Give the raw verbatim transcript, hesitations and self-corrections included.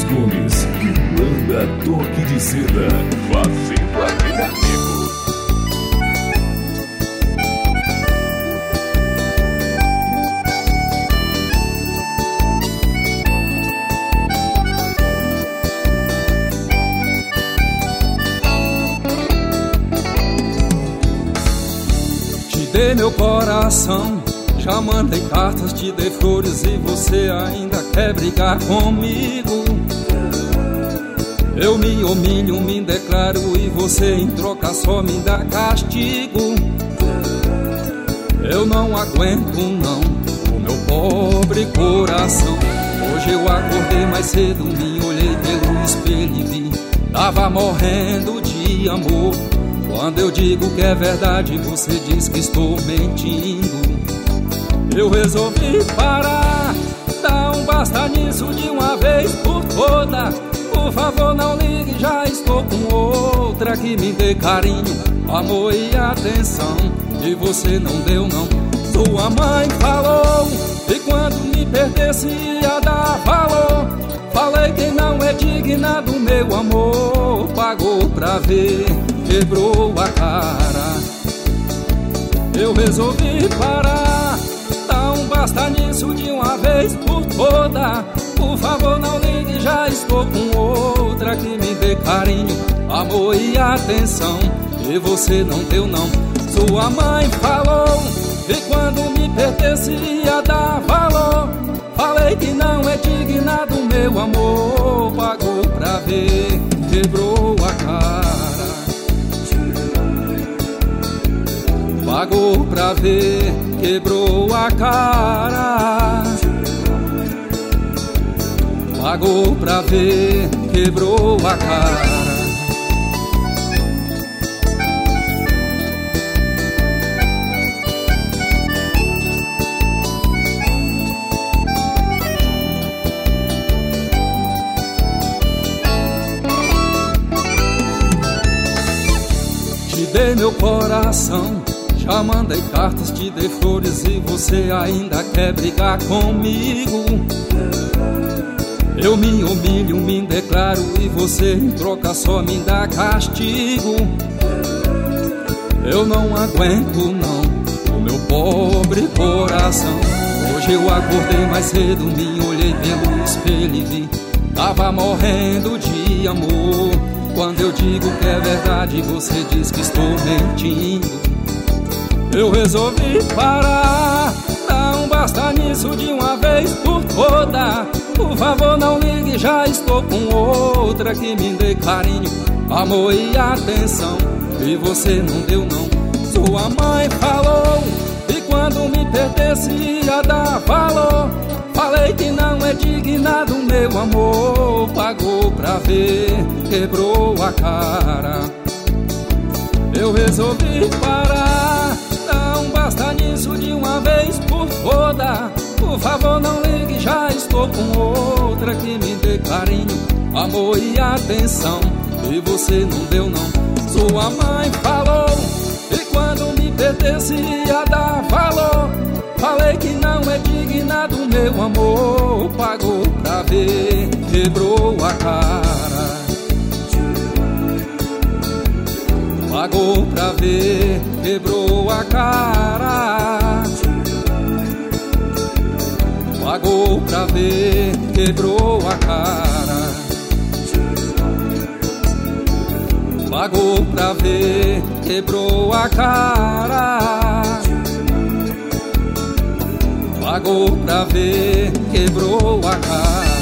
Marcos Gomes e Banda Toque de Seda, fazendo aquele amigo. Dei meu coração, já mandei cartas, te dei flores e você ainda quer brigar comigo. Eu me humilho, me declaro e você em troca só me dá castigo. Eu não aguento não, o meu pobre coração. Hoje eu acordei mais cedo, me olhei pelo espelho e vi, tava morrendo de amor. Quando eu digo que é verdade, você diz que estou mentindo. Eu resolvi parar, dá um basta nisso de uma vez por toda. Por favor não ligue, já estou com outra que me dê carinho, amor e atenção, e você não deu não. Sua mãe falou que quando me perdesse ia dar valor. Falei que não é digna do meu amor, pagou pra ver, quebrou a cara. Eu resolvi parar, dá um basta nisso de uma vez por toda. Por favor não ligue, já estou com outra que me dê carinho, amor e atenção, e você não deu não. Sua mãe falou que quando me perdesse ia dar valor. Falei que não é digna do meu amor, pagou pra ver, quebrou a cara. Pagou pra ver, quebrou a cara. Pagou pra ver, quebrou a cara. Te dei meu coração, já mandei cartas, te dei flores e você ainda quer brigar comigo. Eu me humilho, me declaro e você em troca só me dá castigo. Eu não aguento não, o meu pobre coração. Hoje eu acordei mais cedo, me olhei pelo espelho e vi, tava morrendo de amor. Quando eu digo que é verdade, você diz que estou mentindo. Eu resolvi parar, dá um basta nisso de uma vez por toda. Por favor não ligue, já estou com outra que me dê carinho, amor e atenção, e você não deu não. Sua mãe falou que quando me perdesse ia dar valor. Falei que não é digna do meu amor, pagou pra ver, quebrou a cara. Eu resolvi parar, dá um basta nisso de uma vez por toda. Por favor não ligue, já estou com outra que me dê carinho, amor e atenção, e você não deu não. Sua mãe falou que quando me perdesse ia dar valor. Falei que não é digna do meu amor, pagou pra ver, quebrou a cara. Pagou pra ver, quebrou a cara. Pagou pra ver, quebrou a cara. Pagou pra ver, quebrou a cara. Pagou pra ver, quebrou a cara.